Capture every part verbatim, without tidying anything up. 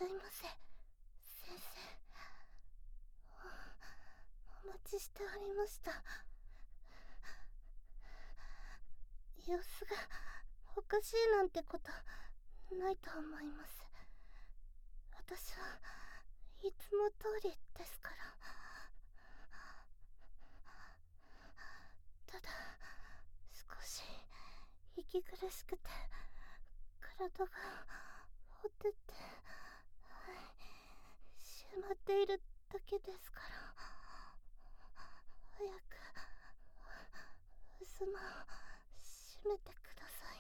しゃいませ、先生。お待ちしておりました。様子がおかしいなんてことないと思います。私はいつも通りですから。ただ少し息苦しくて体がほてってしまっているだけですから。早く襖を閉めてください。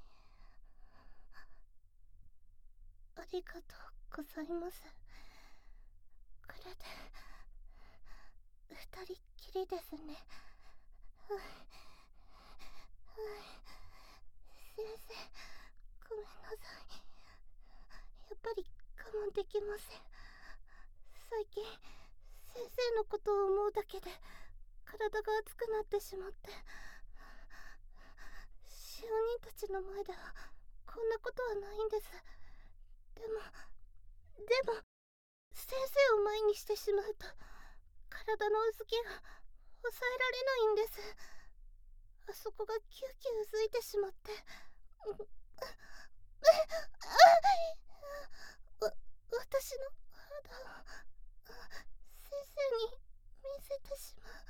ありがとうございます。これで二人っきりですね。はいはい、先生、ごめんなさい。やっぱり我慢できません。最近先生のことを思うだけで体が熱くなってしまって。使用人たちの前ではこんなことはないんです。でもでも先生を前にしてしまうと体のうずきが抑えられないんです。あそこがキューキューうずいてしまって。わ私の肌を先生に見せてしまう。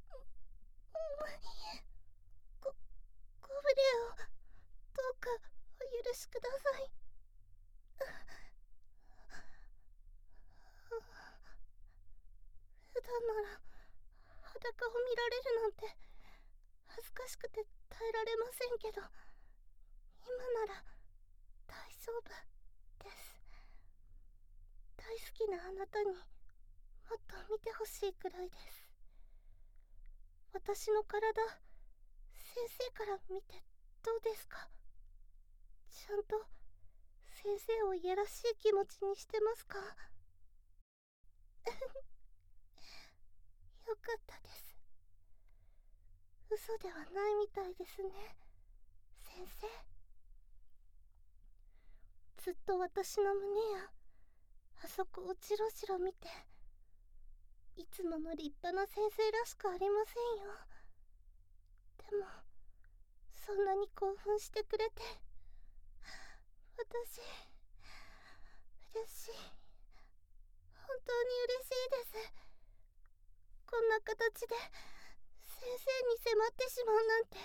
ごご無礼をどうかお許しください。普段なら裸を見られるなんて恥ずかしくて耐えられませんけど、今なら大丈夫です。大好きなあなたにもっと見てほしいくらいです。私の体、先生から見てどうですか？ちゃんと先生をいやらしい気持ちにしてますか？よかったです。嘘ではないみたいですね、先生。ずっと私の胸やあそこをじろじろ見て、いつもの立派な先生らしくありませんよ。でもそんなに興奮してくれて私嬉しい。本当に嬉しいです。こんな形で先生に迫ってしまうなんて。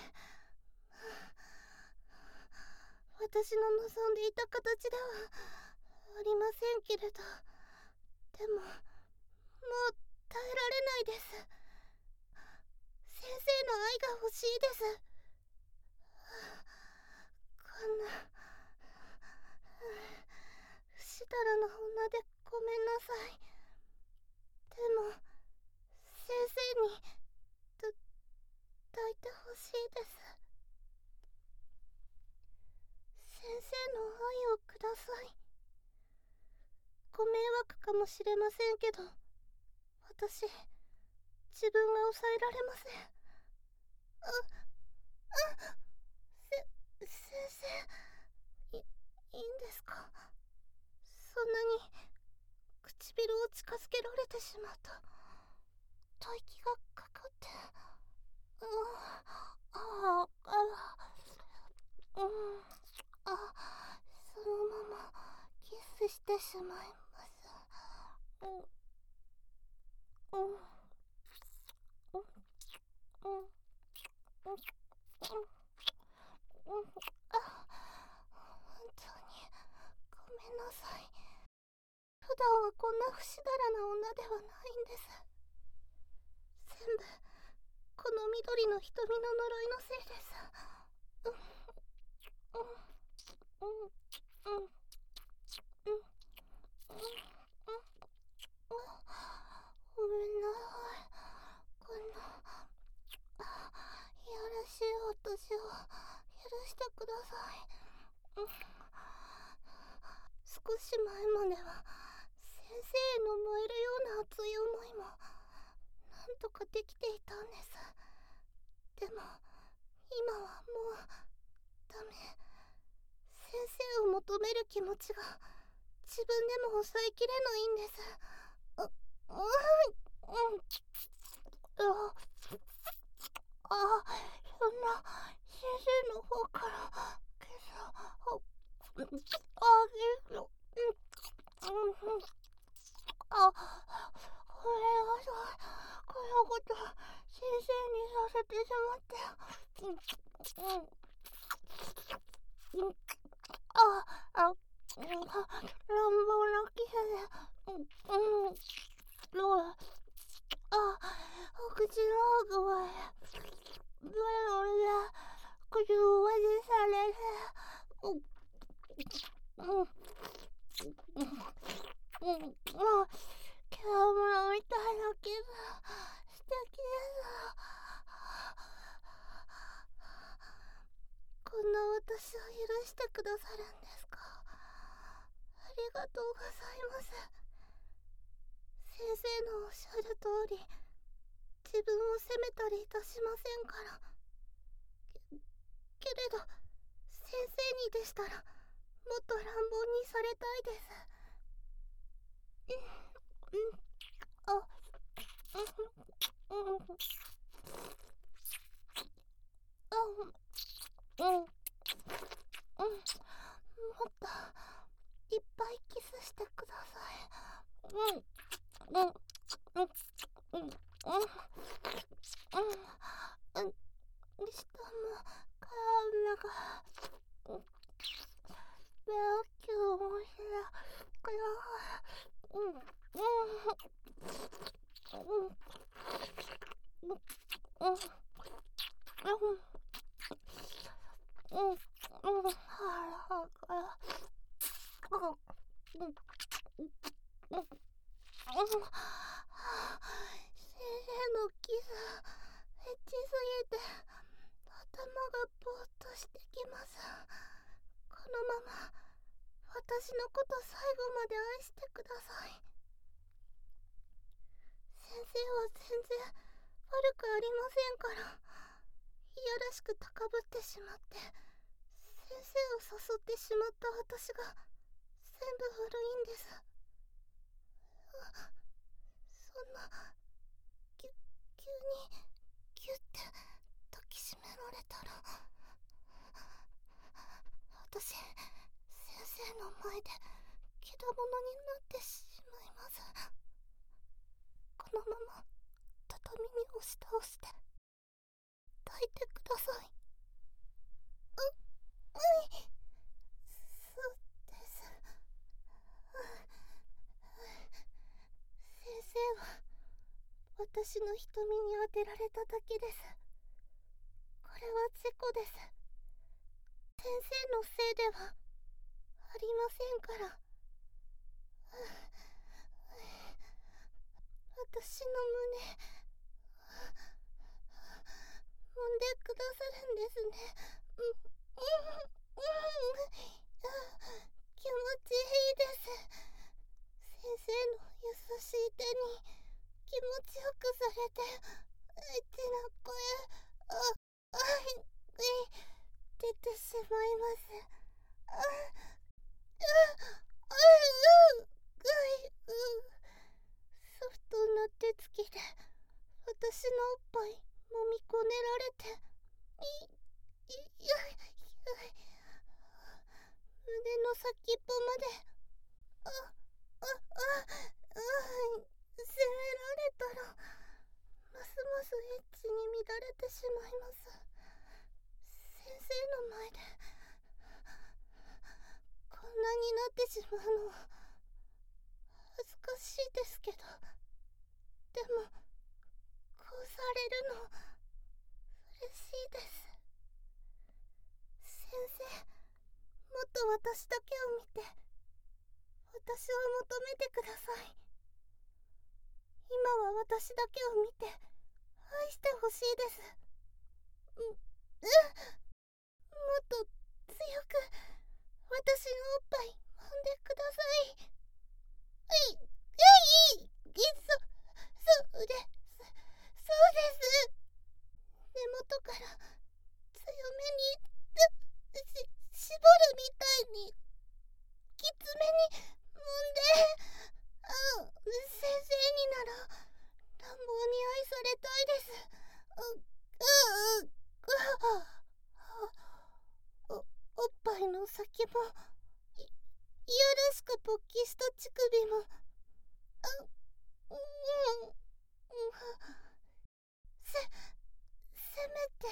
私の望んでいた形ではありませんけれど、でももう耐えられないです。先生の愛が欲しいです。こんな不死だらな女でごめんなさい。でも先生にと抱いてほしいです。先生の愛をください。ご迷惑かもしれませんけど、私自分が抑えられません。ああせ先生、いいいんですか？そんなに唇を近づけられてしまうと吐息がかかって。ああああうんあそのままキスしてしまいます。うんうんうんうんうんうんあ本当にごめんなさい。普段はこんな不死だらな女ではないんです。全部この緑の瞳の呪いのせいです。うんうんうんうんうんうんごめんなさい。こんないやらしい私を許してください。うん少し前までは先生への燃えるような熱い思いもなんとかできていたんです。でも今はもうダメ。先生を求める気持ちが自分でも抑えきれないんです。う、うん、うん、あ、あ、そんな、先生の方から、けど、あ、あ、ですよ、うん、うん、あ、これがさ、このこと、先生にさせてしまって、うん、うん、うん、あ、あ、うん、乱暴なキスで、うん、うん、どう、あ、お口の奥まで、ブルブルで、口をまでされて、うん、うん、うん、うん、うん、ケアモノみたいなキス、素敵です。こんな私を許してくださるんですか。ありがとうございます。先生のおっしゃる通り、自分を責めたりいたしませんから。け、けれど、先生にでしたら、もっと乱暴にされたいです。うん、うん、あ、うん、うん、うん、うん、うん、もっと、いっぱいキスしてください。うん、うん、うん、うん、うん、うん、うん、下も、体が、うん、勉強もしなくなる。うん、うん、うん、うん、うん、うん、うん、腹が、うん、うん、うん、うん、先生のキス、エッチすぎて、頭がぼーっとしてきます。このまま、私のこと最後まで愛してください。先生は全然悪くありませんから、いやらしく高ぶってしまって、先生を誘ってしまった私が全部悪いんです。そんな、きゅ急にギュッて抱きしめられたら、私、先生の前でけだものになってしまいます。このまま畳に押し倒して抱いてください。う、うい、そうです。先生は私の瞳に当てられただけです。これは事故です。先生のせいではありませんから。私の胸、揉んでくださるんですね。うん、うん、うん、気持ちいいです。先生の優しい手に気持ちよくされて、エッチな声、あ、あい、出てしまいます。あ、あ、あ、う、う、う、ソフトな手つきで私のおっぱい揉みこねられて、い、い、や、や、胸の先っぽまで、あ、あ、あ、あ、責められたら、ますますエッチに乱れてしまいます。先生の前で、こんなになってしまうのは、恥ずかしいですけど、でも、こうされるの、嬉しいです。先生、もっと私だけを見て、私を求めてください。今は私だけを見て、愛してほしいです。う、うん、もっと強く、私のおっぱい揉んでください。うい、うい、そ、そうです。そうです。根元から強めに、し、絞るみたいに、きつめに揉の先もいいやらしく勃起した乳首もあうんうんせせめて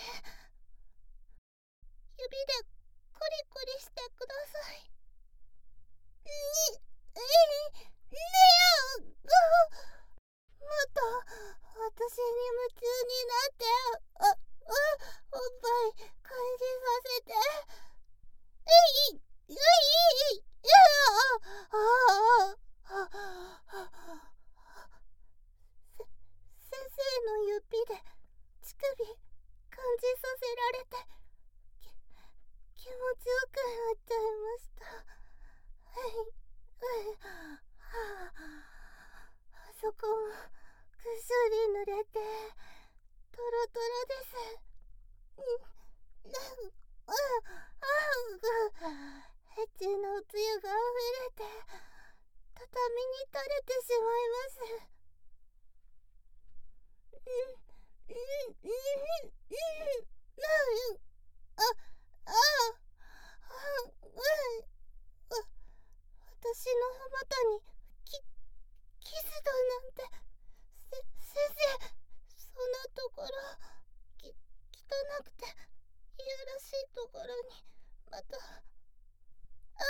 指でコリコリしてください。にえねやもっと私に夢中になってああおっぱい感じさせてえいえいえいああああせ先生の指で乳首感じさせられてき気持ちよくなっちゃいました。はいはいはああそこもくっしょり濡れてトロトロです。うんああエッチのおつゆがあふれて畳に垂れてしまいます。うんうんうんうんあああうん私の股にキキスだなんてせ先生そんなところき汚くていやらしいところにまたあ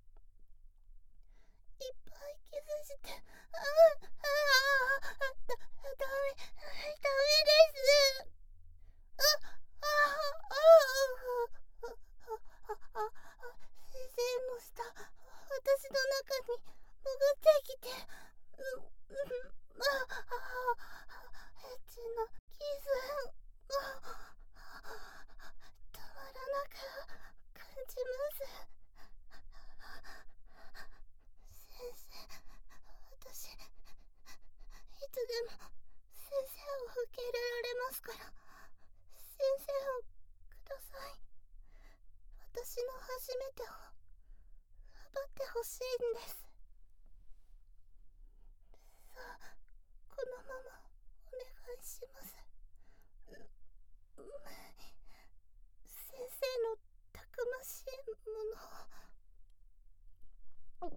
いっぱいキスしてあああだダメダメです。ああああああ先生の舌私の中に潜ってきてううんああエッチなキスが止まらなく感じます。先生私いつでも先生を受け入れられますから先生をください。私の初めてを奪ってほしいんです。さあこのままお願いします。うう先生のたくましいものを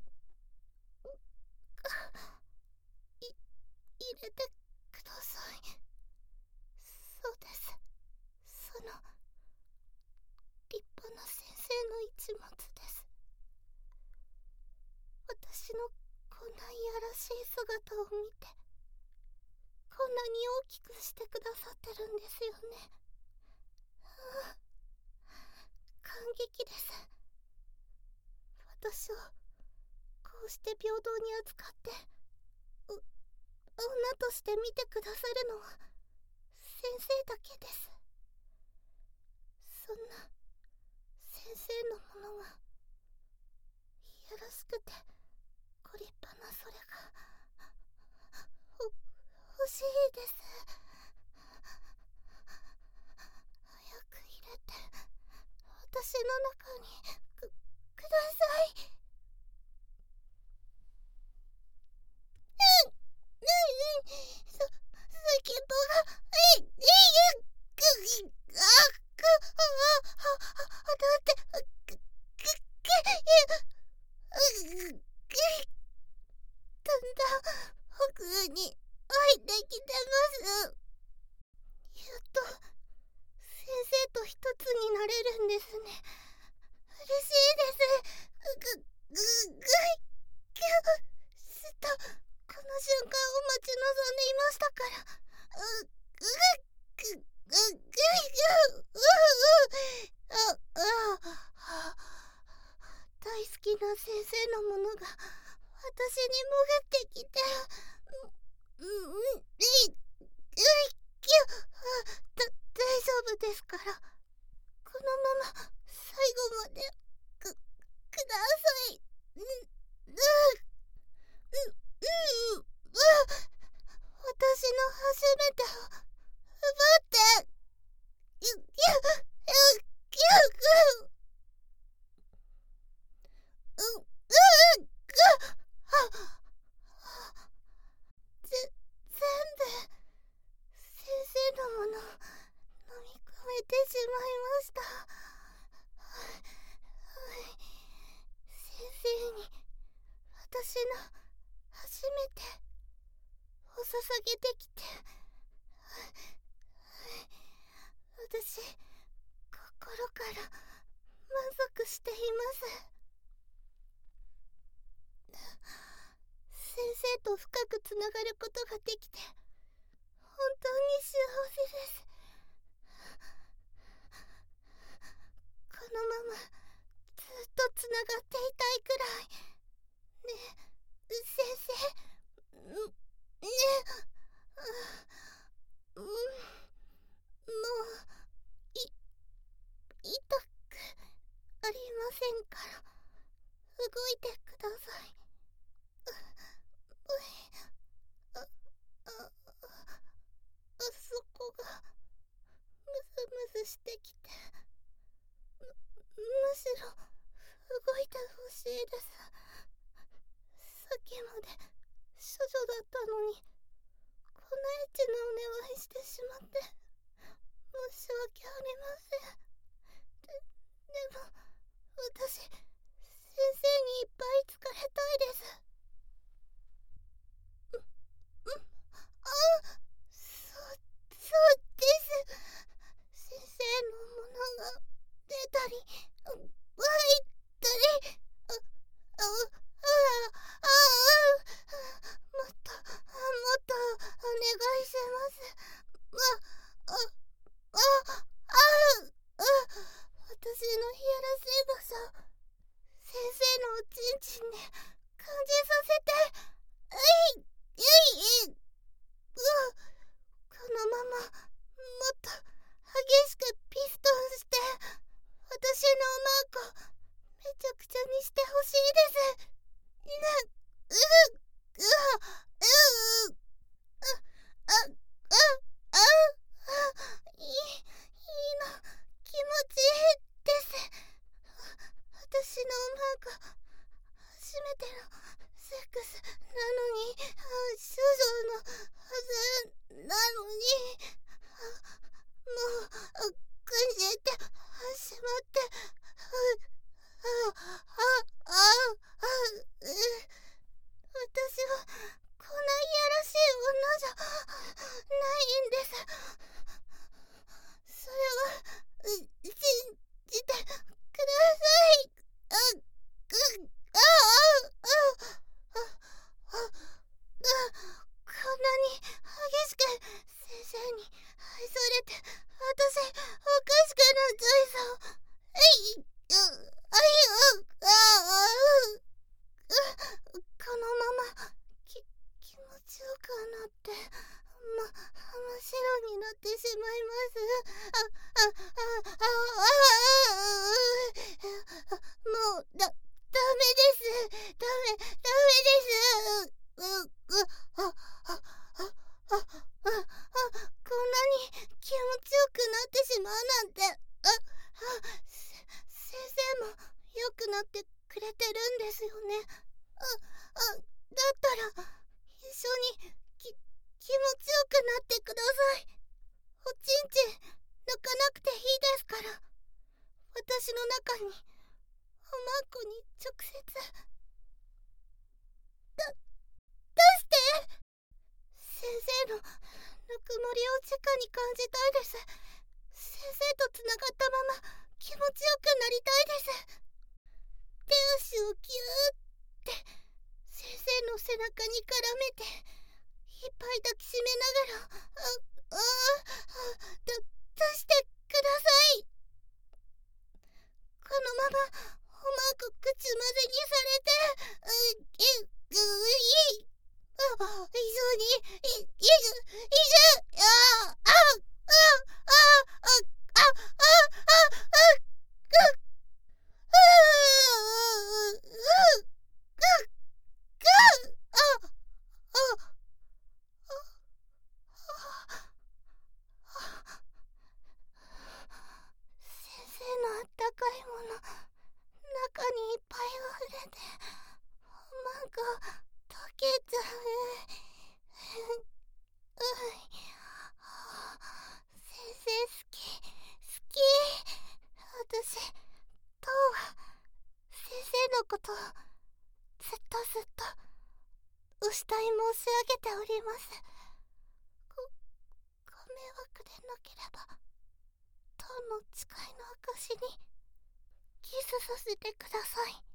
い入れてください。そうです。その立派な先生の一物です。私のこんないやらしい姿を見てこんなに大きくしてくださってるんですよね。ああ感激です。私をこうして平等に扱ってう女として見てくださるのは先生だけです。そんな先生のものがいやらしくてご立派なそれがほ欲しいです。早く入れて私の中にくください。うんうんそ先っぽがいいいいくあくあああだってくくくだんだん奥に入ってきてます。やっと先生と一つになれるんですね。嬉しいです。ぐぐぐいきゅすっとこの瞬間を待ち望んでいましたから。うぐぐぐぐぐううああ大好きな先生のものが私に潜ってきてううんいいういきゅだ大丈夫ですからこのまま最後までくください。ううううう私の初めてを奪ってゆゆゆゆぐうううぐはぜ全部先生のもの飲み込めてしまいました。 私の初めてを捧げてきて、私心から満足しています。先生と深くつながることができて本当に幸せです。このままずっとつながっていたいくらい。ねえ先生、ねえ、うん、もうい痛くありませんから動いてください。あ、あ、あ、あそこがムズムズしてきて、む、むしろ動いてほしいです。さっきまで処女だったのにこんなエッチなお願いしてしまって申し訳ありません。で、でも私先生にいっぱい疲れたいです。うん、うん、あ、そう、そうです。先生のものが出たり入ったり、あ、あ、ああ、ああ、もっともっとお願いします。あ、あ、あ、あ、あ、私のいやらしい場所先生のおちんちんで感じさせて。えいえいえい、うこのままもっと激しくピストンして私のおまんこめちゃくちゃにしてほしいです。ね、ううううあ、あ、あ、あ、あ、いい、いいの、気持ちいいです。私のおまんこ初めてのセックスなのに、処女のはずなのに、もうくじってしまって、あ、あ、あ、あ、あ、う、私はこんないやらしい女じゃないんです。それは信じてください。あ、く、あ、あ、あ、あ、あ、こんなに激しく先生に愛されて私おかしくなっちゃいそう。えい、う、あい、う、あ、あ、う、このままき気持ちよくなってま、真っ白になってしまいます。あ、あ、あ、あ、あ、あ、もうだ、ダメです。ダメ、ダメです。う、う、あ、あ、あ、あ、あ、あ、こんなに気持ちよくなってしまうなんて。あ、あ、せ、先生も良くなってくれてるんですよね。あ、あ、だったら一緒にき気持ちよくなってください。おちんちん抜かなくていいですから。私の中におまんこに直接。だ、出して。先生のぬくもりを直に感じたいです。先生とつながったまま気持ちよくなりたいです。手足をギューって先生の背中に絡めていっぱい抱きしめながら、あ、あ、あ、だ、出してください。このままおまんこ口まぜにされて、う、い、う、い、あ、一緒に、い、いぐ、いぐ、あ、あ、あ、あ、あ、あ、あ、あ、あ、く、う、う、う、く、く、あ、あ、先生のあったかいもの中にいっぱい溢れておまんこ溶けちゃう。うい、先生好き好き。私とうは先生のことずっとずっとお慕い申し上げております。ごご迷惑でなければ当の誓いの証にキスさせてください。